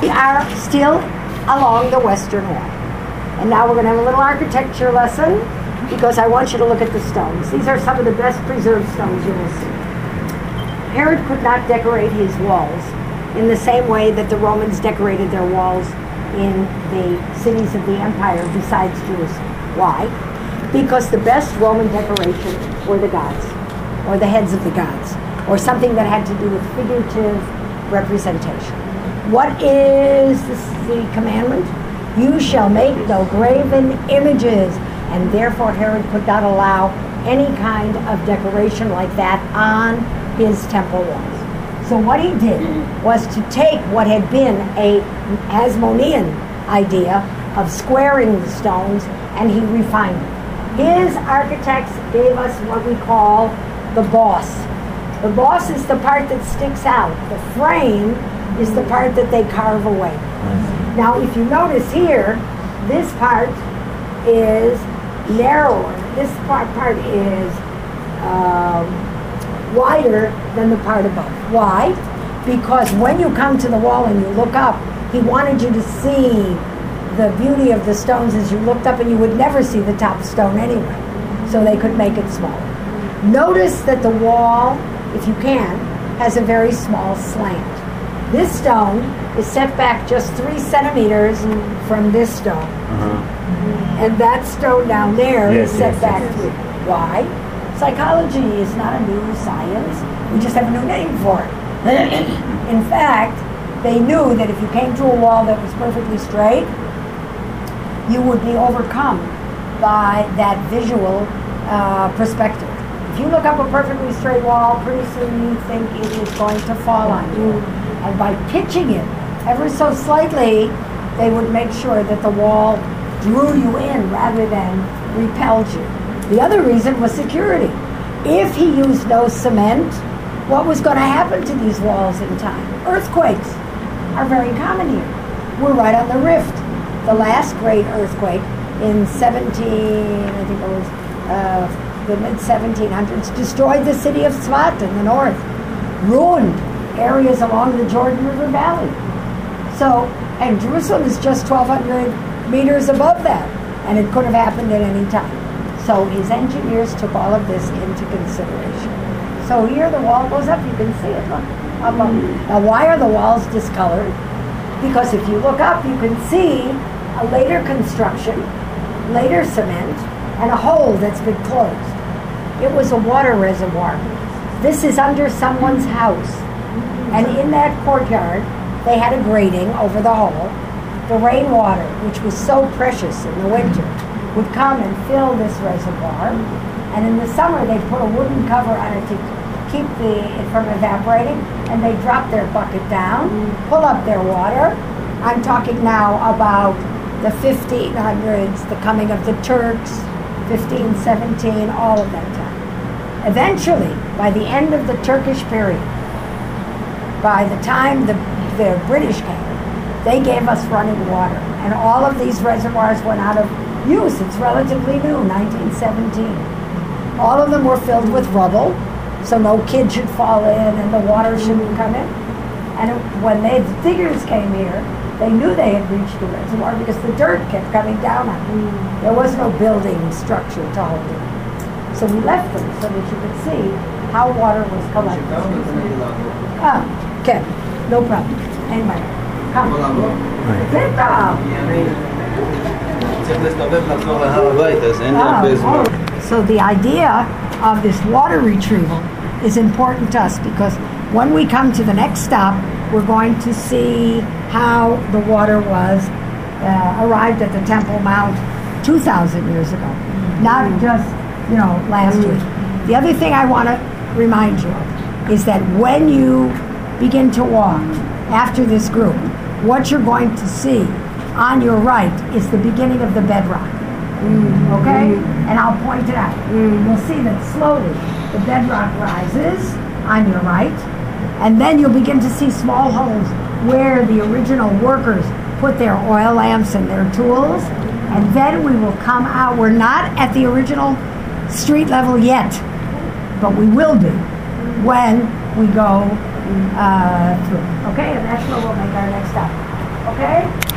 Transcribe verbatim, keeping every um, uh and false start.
we are still along the western wall. And now we're going to have a little architecture lesson because I want you to look at the stones. These are some of the best preserved stones you will see. Herod could not decorate his walls in the same way that the Romans decorated their walls in the cities of the empire besides Jerusalem. Why? Because the best Roman decoration were the gods, or the heads of the gods, or something that had to do with figurative representation. What is this, the commandment? You shall make no graven images, and therefore Herod could not allow any kind of decoration like that on his temple walls. So what he did was to take what had been a Hasmonean idea of squaring the stones, and he refined it. His architects gave us what we call the boss. The boss is the part that sticks out. The frame is the part that they carve away. Now, if you notice here, this part is narrower. This part, part is um, wider than the part above. Why? Because when you come to the wall and you look up, he wanted you to see the beauty of the stones as you looked up, and you would never see the top stone anyway. So they could make it smaller. Notice that the wall, if you can, has a very small slant. This stone is set back just three centimeters from this stone. Uh-huh. And that stone down there yes, is set yes, back yes. three. Why? Psychology is not a new science. We just have a new name for it. In fact, they knew that if you came to a wall that was perfectly straight, you would be overcome by that visual uh, perspective. If you look up a perfectly straight wall, pretty soon you think it is going to fall on you. And by pitching it ever so slightly, they would make sure that the wall drew you in rather than repelled you. The other reason was security. If he used no cement, what was going to happen to these walls in time? Earthquakes are very common here. We're right on the rift. The last great earthquake in seventeen, I think it was uh, the mid seventeen hundreds, destroyed the city of Tzfat in the north, ruined areas along the Jordan River Valley. So, and Jerusalem is just twelve hundred meters above that, and it could have happened at any time. So his engineers took all of this into consideration. So here the wall goes up, you can see it, look, up, up. Now why are the walls discolored? Because if you look up, you can see a later construction, later cement, and a hole that's been closed. It was a water reservoir. This is under someone's house. And in that courtyard, they had a grating over the hole. The rainwater, which was so precious in the winter, would come and fill this reservoir. And in the summer, they put a wooden cover on it to keep the, it from evaporating. And they drop their bucket down, pull up their water. I'm talking now about the fifteen hundreds, the coming of the Turks, fifteen seventeen, all of that time. Eventually, by the end of the Turkish period, by the time the, the British came, they gave us running water. And all of these reservoirs went out of use. It's relatively new, nineteen seventeen. All of them were filled with rubble, so no kid should fall in and the water shouldn't come in. And when they, the diggers came here, they knew they had reached the reservoir because the dirt kept coming down on it. There was no building structure to hold it. So we left them so that you could see how water was collected. Ah, okay, no problem. Anyway, come. Sit down. Ah, so the idea of this water retrieval is important to us because when we come to the next stop, we're going to see how the water was uh, arrived at the Temple Mount two thousand years ago, not just, you know, last week. The other thing I want to remind you of is that when you begin to walk after this group, what you're going to see on your right is the beginning of the bedrock. Mm. Okay? And I'll point it out. Mm. You'll see that slowly the bedrock rises on your right, and then you'll begin to see small holes where the original workers put their oil lamps and their tools, and then we will come out. We're not at the original street level yet, but we will be when we go uh, through. Okay, and that's where we'll make our next stop. Okay?